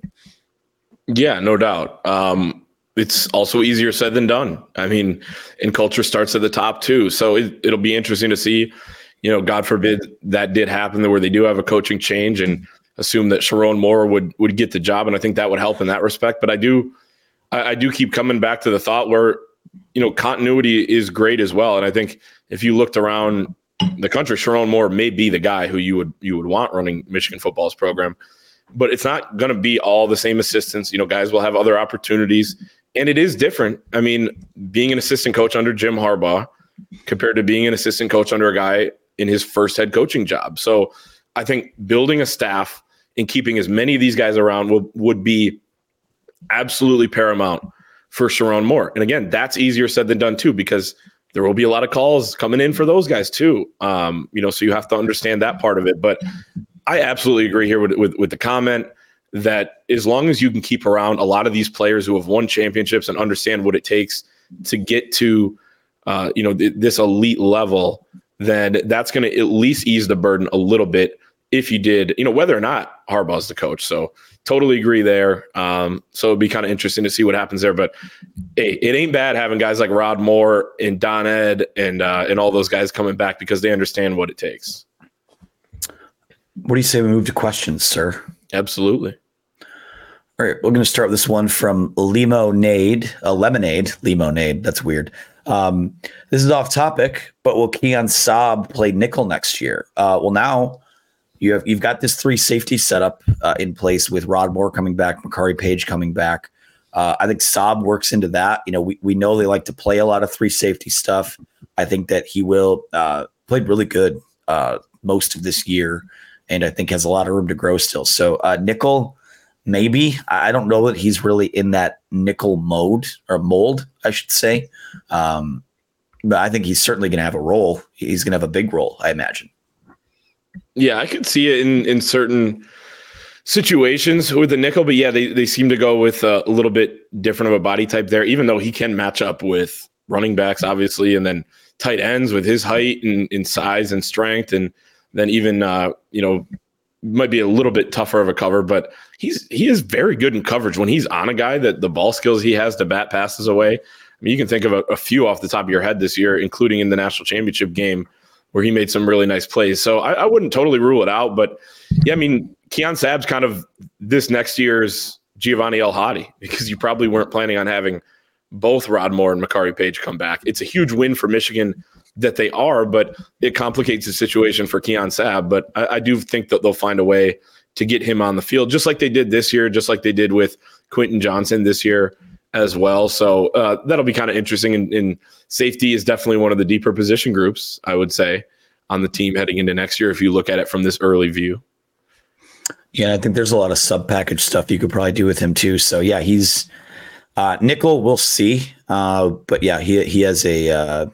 Yeah, no doubt. Um, it's also easier said than done. I mean, and culture starts at the top too. So it, it'll be interesting to see, you know, God forbid that did happen where they do have a coaching change, and assume that Sharon Moore would, would get the job. And I think that would help in that respect. But I do, I, I do keep coming back to the thought where, you know, continuity is great as well. And I think if you looked around the country, Sharon Moore may be the guy who you would you would want running Michigan football's program, but it's not going to be all the same assistants. You know, guys will have other opportunities, and it is different. I mean, being an assistant coach under Jim Harbaugh compared to being an assistant coach under a guy in his first head coaching job. So I think building a staff and keeping as many of these guys around will, would be absolutely paramount for Sharon Moore. And again, that's easier said than done too, because there will be a lot of calls coming in for those guys too. Um, you know, so you have to understand that part of it. But I absolutely agree here with, with, with the comment that as long as you can keep around a lot of these players who have won championships and understand what it takes to get to, uh, you know, th- this elite level, then that's going to at least ease the burden a little bit if you did, you know, whether or not Harbaugh's the coach. So totally agree there. Um, so it'd be kind of interesting to see what happens there. But hey, it ain't bad having guys like Rod Moore and Don Ed and uh, and all those guys coming back because they understand what it takes. What do you say we move to questions, sir? Absolutely. All right, we're going to start with this one from Lemonade, a lemonade, Lemonade. That's weird. Um, this is off topic, but will Keon Saab play nickel next year? Uh, well, now you have you've got this three safety setup uh, in place with Rod Moore coming back, Makari Page coming back. Uh, I think Saab works into that. You know, we we know they like to play a lot of three safety stuff. I think that he will uh, played really good uh, most of this year, and I think has a lot of room to grow still. So uh, nickel. Maybe. I don't know that he's really in that nickel mode or mold, I should say. Um, but I think he's certainly going to have a role. He's going to have a big role, I imagine. Yeah, I could see it in, in certain situations with the nickel. But yeah, they, they seem to go with a, a little bit different of a body type there, even though he can match up with running backs, obviously, and then tight ends with his height and, and size and strength. And then even, uh, you know, might be a little bit tougher of a cover, but he's he is very good in coverage when he's on a guy. That the ball skills he has to bat passes away. I mean, you can think of a, a few off the top of your head this year, including in the national championship game where he made some really nice plays. So I, I wouldn't totally rule it out, but yeah, I mean, Keon Saab's kind of this next year's Giovanni El Hadi, because you probably weren't planning on having both Rod Moore and Makari Page come back. It's a huge win for Michigan that they are, but it complicates the situation for Keon Saab. But I, I do think that they'll find a way to get him on the field, just like they did this year, just like they did with Quentin Johnson this year as well. So uh, that'll be kind of interesting. And, and safety is definitely one of the deeper position groups, I would say, on the team heading into next year, if you look at it from this early view. Yeah, I think there's a lot of sub-package stuff you could probably do with him too. So yeah, he's uh, nickel, we'll see. Uh, but yeah, he he has a uh,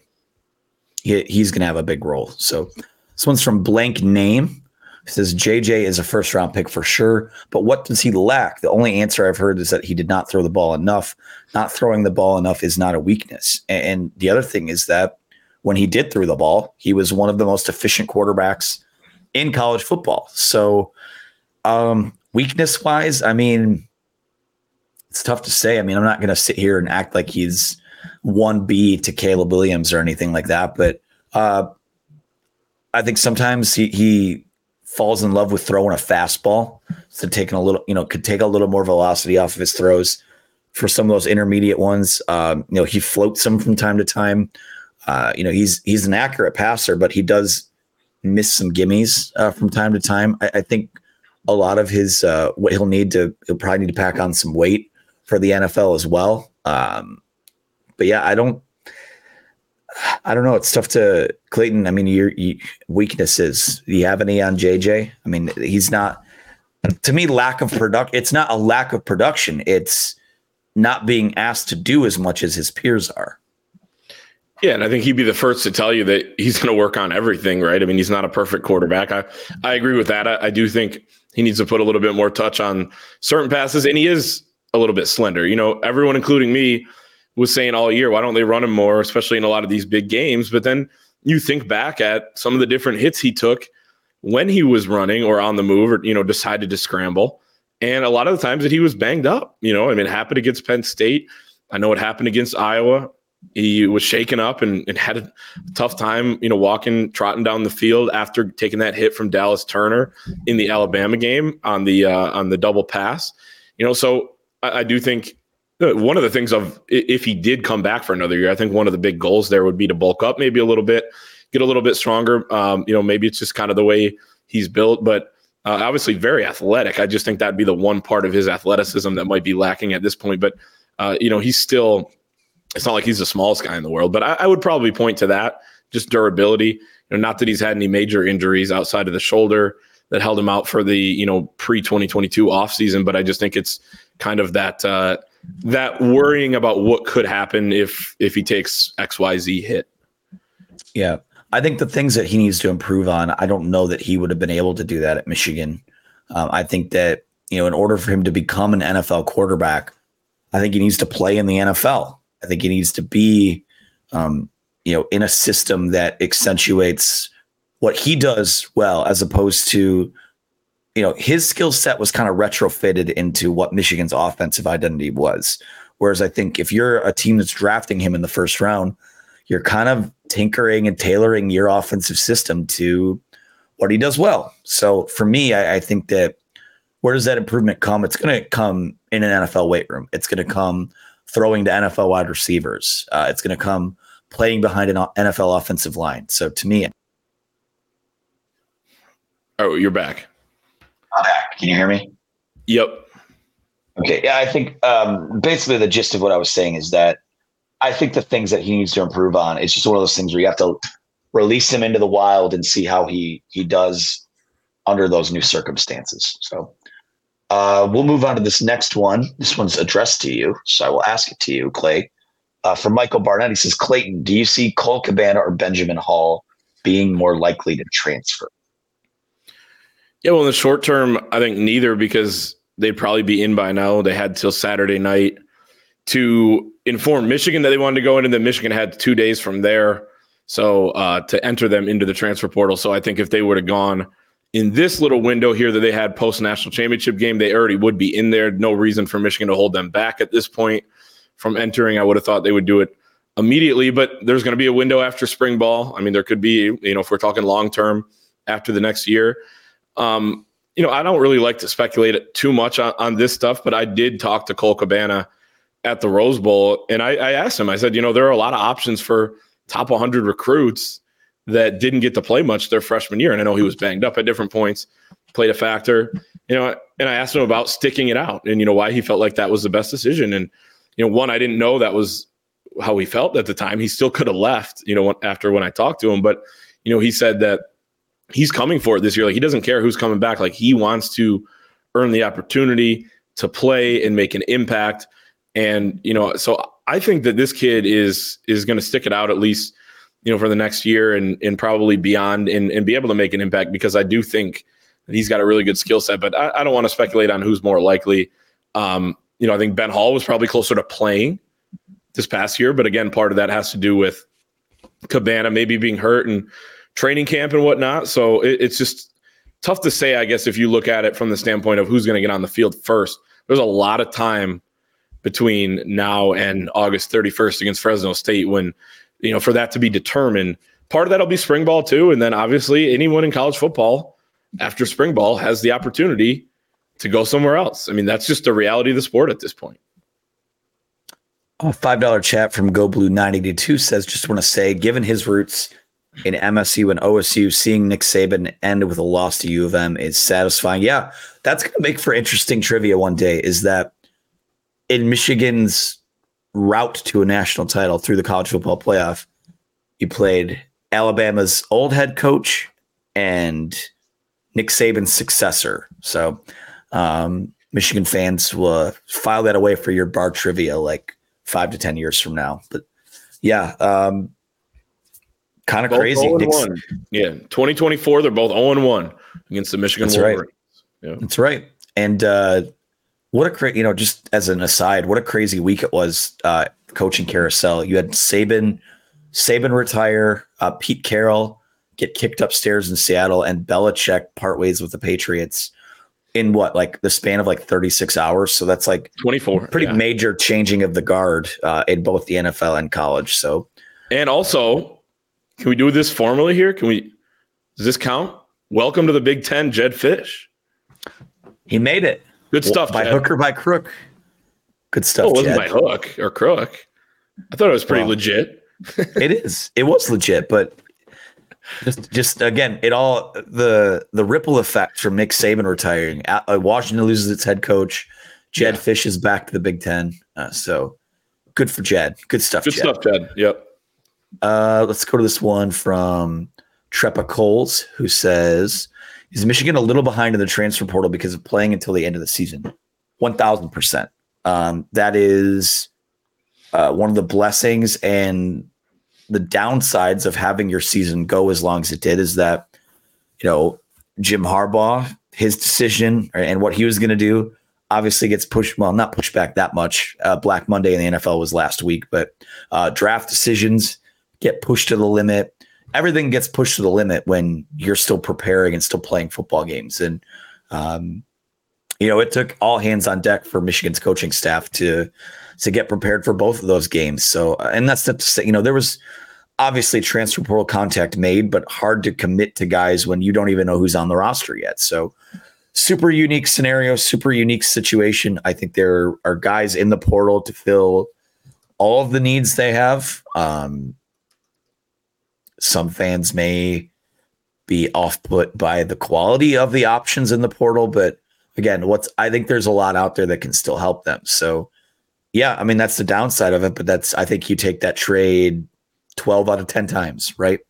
he, he's going to have a big role. So this one's from Blank Name. It says J J is a first round pick for sure, but what does he lack? The only answer I've heard is that he did not throw the ball enough. Not throwing the ball enough is not a weakness. And, and the other thing is that when he did throw the ball, he was one of the most efficient quarterbacks in college football. So um, weakness wise, I mean, it's tough to say. I mean, I'm not going to sit here and act like he's one B to Caleb Williams or anything like that. But uh, I think sometimes he, he falls in love with throwing a fastball. So taking a little, you know, could take a little more velocity off of his throws for some of those intermediate ones. Um, you know, he floats them from time to time. Uh, you know, he's, he's an accurate passer, but he does miss some gimmies uh, from time to time. I, I think a lot of his, uh, what he'll need to, he'll probably need to pack on some weight for the N F L as well. Um, but yeah, I don't, I don't know. It's tough to Clayton. I mean, your, your weaknesses. Do you have any on J J? I mean, he's not. To me, lack of product. It's not a lack of production. It's not being asked to do as much as his peers are. Yeah, and I think he'd be the first to tell you that he's going to work on everything, right? I mean, he's not a perfect quarterback. I, I agree with that. I, I do think he needs to put a little bit more touch on certain passes, and he is a little bit slender. You know, everyone, including me, was saying all year, why don't they run him more, especially in a lot of these big games? But then you think back at some of the different hits he took when he was running or on the move or, you know, decided to scramble. And a lot of the times that he was banged up, you know, I mean, it happened against Penn State. I know it happened against Iowa. He was shaken up and, and had a tough time, you know, walking, trotting down the field after taking that hit from Dallas Turner in the Alabama game on the uh, on the double pass. You know, so I, I do think one of the things of if he did come back for another year, I think one of the big goals there would be to bulk up maybe a little bit, get a little bit stronger. Um, you know, maybe it's just kind of the way he's built, but uh, obviously very athletic. I just think that'd be the one part of his athleticism that might be lacking at this point. But uh, you know, he's still. It's not like he's the smallest guy in the world, but I, I would probably point to that, just durability. You know, not that he's had any major injuries outside of the shoulder that held him out for the, you know, pre twenty twenty-two offseason, but I just think it's kind of that uh, that worrying about what could happen if if he takes X Y Z hit. Yeah. I think the things that he needs to improve on, I don't know that he would have been able to do that at Michigan. Um, I think that, you know, in order for him to become an N F L quarterback, I think he needs to play in the N F L. I think he needs to be, um, you know, in a system that accentuates what he does well, as opposed to, you know, his skill set was kind of retrofitted into what Michigan's offensive identity was. Whereas I think if you're a team that's drafting him in the first round, you're kind of tinkering and tailoring your offensive system to what he does well. So for me, I, I think that where does that improvement come? It's going to come in an N F L weight room. It's going to come throwing to N F L wide receivers. Uh, it's going to come playing behind an N F L offensive line. So to me, oh, you're back. I'm back. Can you hear me? Yep. Okay. Yeah, I think um, basically the gist of what I was saying is that I think the things that he needs to improve on, it's just one of those things where you have to release him into the wild and see how he he does under those new circumstances. So Uh, we'll move on to this next one. This one's addressed to you, so I will ask it to you, Clay. Uh, from Michael Barnett, he says, Clayton, do you see Cole Cabana or Benjamin Hall being more likely to transfer? Yeah, well, in the short term, I think neither, because they'd probably be in by now. They had till Saturday night to inform Michigan that they wanted to go in, and then Michigan had two days from there so uh, to enter them into the transfer portal. So I think if they would have gone in this little window here that they had post-national championship game, they already would be in there. No reason for Michigan to hold them back at this point from entering. I would have thought they would do it immediately, but there's going to be a window after spring ball. I mean, there could be, you know, if we're talking long-term after the next year. Um, you know, I don't really like to speculate too much on, on this stuff, but I did talk to Cole Cabana at the Rose Bowl, and I, I asked him, I said, you know, there are a lot of options for top one hundred recruits that didn't get to play much their freshman year. And I know he was banged up at different points, played a factor, you know, and I asked him about sticking it out and, you know, why he felt like that was the best decision. And, you know, one, I didn't know that was how he felt at the time. He still could have left, you know, after when I talked to him, but, you know, he said that he's coming for it this year. Like, he doesn't care who's coming back. Like, he wants to earn the opportunity to play and make an impact. And, you know, so I think that this kid is, is going to stick it out at least, you know, for the next year and, and probably beyond and, and be able to make an impact, because I do think that he's got a really good skill set, but I, I don't want to speculate on who's more likely. Um, you know, I think Ben Hall was probably closer to playing this past year, but again, part of that has to do with Cabana maybe being hurt and training camp and whatnot. So it, it's just tough to say, I guess, if you look at it from the standpoint of who's going to get on the field first. There's a lot of time between now and August thirty-first against Fresno State when, you know, for that to be determined. Part of that will be spring ball too. And then obviously anyone in college football after spring ball has the opportunity to go somewhere else. I mean, that's just the reality of the sport at this point. A five dollar chat from Go Blue nine eighty-two says, just want to say, given his roots in M S U and O S U, seeing Nick Saban end with a loss to U of M is satisfying. Yeah, that's going to make for interesting trivia one day, is that in Michigan's route to a national title through the college football playoff, you played Alabama's old head coach and Nick Saban's successor. So um, Michigan fans will file that away for your bar trivia like five to ten years from now. But yeah, um, kind of crazy. one. Yeah, twenty twenty-four, they're both oh and one against the Michigan That's Wolverines. Right. Yeah. That's right. And uh, what a crazy, you know, just as an aside, what a crazy week it was uh, coaching carousel. You had Saban, Saban retire, uh, Pete Carroll get kicked upstairs in Seattle, and Belichick part ways with the Patriots in what, like the span of like thirty-six hours. So that's like twenty-four, pretty yeah. major changing of the guard uh, in both the N F L and college. So, and also, can we do this formally here? Can we, does this count? Welcome to the Big Ten, Jedd Fisch. He made it. Good stuff, by Jed. hook or by crook. Good stuff. Oh, it wasn't Jed. by hook or crook. I thought it was pretty well, legit. It is. It was legit, but just, just again, it all the the ripple effect from Nick Saban retiring. Uh, Washington loses its head coach. Jedd Yeah. Fisch is back to the Big Ten. Uh, so good for Jed. Good stuff. Good Jed. stuff, Jed. Yep. Uh, let's go to this one from Trepa Coles, who says, is Michigan a little behind in the transfer portal because of playing until the end of the season? one thousand percent. Um, that is uh, one of the blessings and the downsides of having your season go as long as it did is that, you know, Jim Harbaugh, his decision and what he was going to do obviously gets pushed. Well, not pushed back that much. Uh, Black Monday in the N F L was last week, but uh, draft decisions get pushed to the limit. Everything gets pushed to the limit when you're still preparing and still playing football games. And, um, you know, it took all hands on deck for Michigan's coaching staff to, to get prepared for both of those games. So, and that's not to say, you know, there was obviously transfer portal contact made, but hard to commit to guys when you don't even know who's on the roster yet. So super unique scenario, super unique situation. I think there are guys in the portal to fill all of the needs they have. Um, Some fans may be off-put by the quality of the options in the portal, but again, what's I think there's a lot out there that can still help them. So, yeah, I mean that's the downside of it, but that's I think you take that trade twelve out of ten times, right?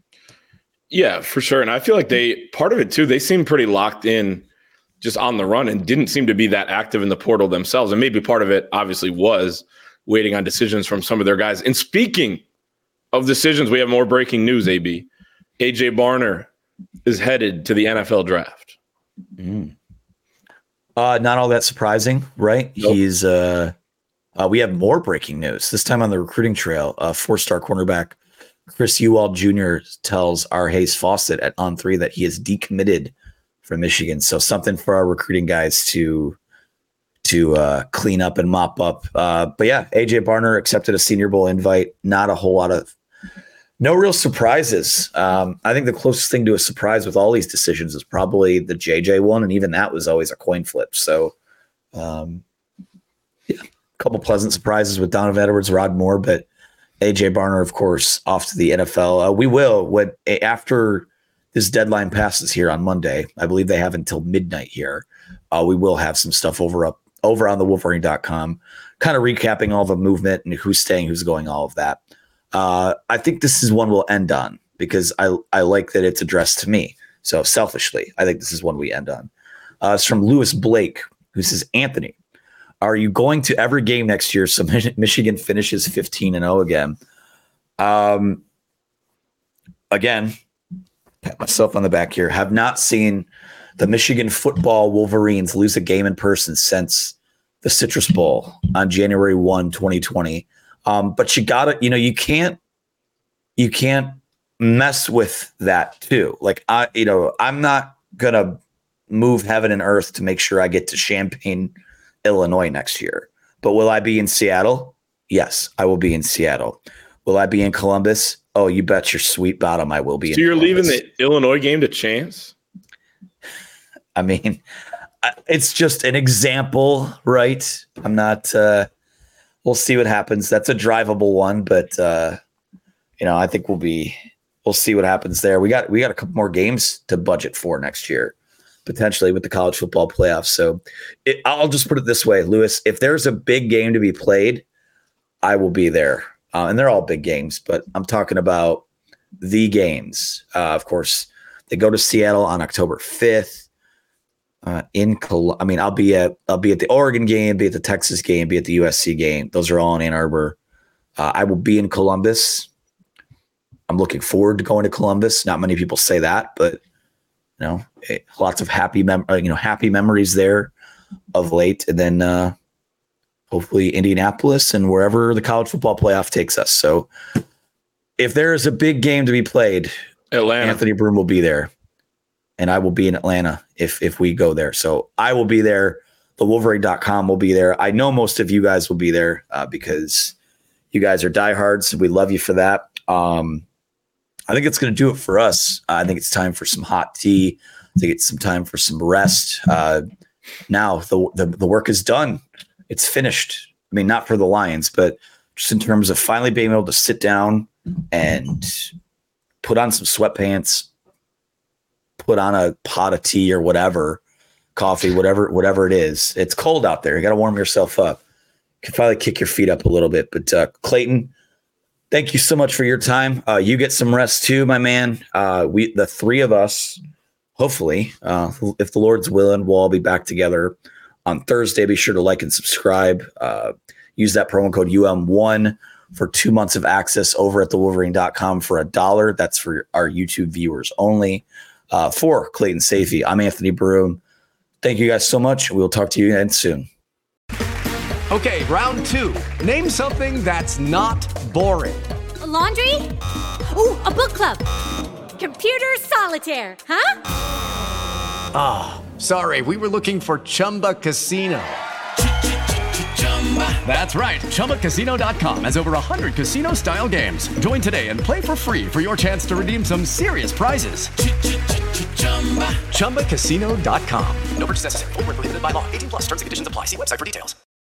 Yeah, for sure. And I feel like they part of it too. They seem pretty locked in, just on the run, and didn't seem to be that active in the portal themselves. And maybe part of it obviously was waiting on decisions from some of their guys. And speaking of decisions, we have more breaking news, A B. A J Barner is headed to the N F L draft. Mm. Uh, not all that surprising, right? Nope. He's uh, uh, we have more breaking news, this time on the recruiting trail. Uh, four-star cornerback Chris Ewald Junior tells our Hayes Fawcett at On three that he is decommitted from Michigan. So something for our recruiting guys to to uh, clean up and mop up. Uh, but yeah, A J Barner accepted a Senior Bowl invite. Not a whole lot of No real surprises. Um, I think the closest thing to a surprise with all these decisions is probably the J J one, and even that was always a coin flip. So, um, yeah, a couple pleasant surprises with Donovan Edwards, Rod Moore, but A J Barner, of course, off to the N F L. Uh, we will when after this deadline passes here on Monday. I believe they have until midnight here. Uh, we will have some stuff over up over on the Wolverine dot com, kind of recapping all the movement and who's staying, who's going, all of that. Uh, I think this is one we'll end on because I I like that it's addressed to me. So selfishly, I think this is one we end on. Uh, it's from Lewis Blake, who says, Anthony, are you going to every game next year so Michigan finishes fifteen and oh again? Um, again, pat myself on the back here. Have not seen the Michigan football Wolverines lose a game in person since the Citrus Bowl on January first, twenty twenty. Um, but you gotta, you know, you can't, you can't mess with that too. Like I, you know, I'm not gonna move heaven and earth to make sure I get to Champaign, Illinois next year. But will I be in Seattle? Yes, I will be in Seattle. Will I be in Columbus? Oh, you bet your sweet bottom I will be. So in you're Columbus. leaving the Illinois game to chance? I mean, it's just an example, right? I'm not. Uh, We'll see what happens. That's a drivable one, but uh, you know, I think we'll be. We'll see what happens there. We got we got a couple more games to budget for next year, potentially with the college football playoffs. So, it, I'll just put it this way, Lewis: if there's a big game to be played, I will be there. uh, and they're all big games, but I'm talking about the games. Uh, of course, they go to Seattle on October fifth. Uh, in Col- I mean, I'll be at I'll be at the Oregon game, be at the Texas game, be at the U S C game. Those are all in Ann Arbor. Uh, I will be in Columbus. I'm looking forward to going to Columbus. Not many people say that, but you know, it, lots of happy mem- you know happy memories there of late, and then uh, hopefully Indianapolis and wherever the college football playoff takes us. So, if there is a big game to be played, Atlanta. Anthony Broome will be there. And I will be in Atlanta if if we go there. So I will be there. The Wolverine dot com will be there. I know most of you guys will be there uh, because you guys are diehards. We love you for that. Um, I think it's going to do it for us. Uh, I think it's time for some hot tea. I think it's some time for some rest. Uh, now the, the the work is done. It's finished. I mean, not for the Lions, but just in terms of finally being able to sit down and put on some sweatpants, put on a pot of tea or whatever, coffee, whatever, whatever it is. It's cold out there. You got to warm yourself up. You can probably kick your feet up a little bit. But uh, Clayton, thank you so much for your time. Uh, you get some rest too, my man. Uh, we, the three of us, hopefully, uh, if the Lord's willing, we'll all be back together on Thursday. Be sure to like and subscribe. Uh, use that promo code U M one for two months of access over at the Wolverine dot com for a dollar. That's for our YouTube viewers only. Uh, for Clayton Sayfie, I'm Anthony Broome. Thank you guys so much. We'll talk to you again soon. Okay, round two. Name something that's not boring. A laundry? Ooh, a book club. Computer solitaire, huh? Ah, oh, sorry, we were looking for Chumba Casino. That's right. Chumba Casino dot com has over one hundred casino-style games. Join today and play for free for your chance to redeem some serious prizes. Chumba Casino dot com. No purchase necessary. Void where prohibited by law. eighteen plus terms and conditions apply. See website for details.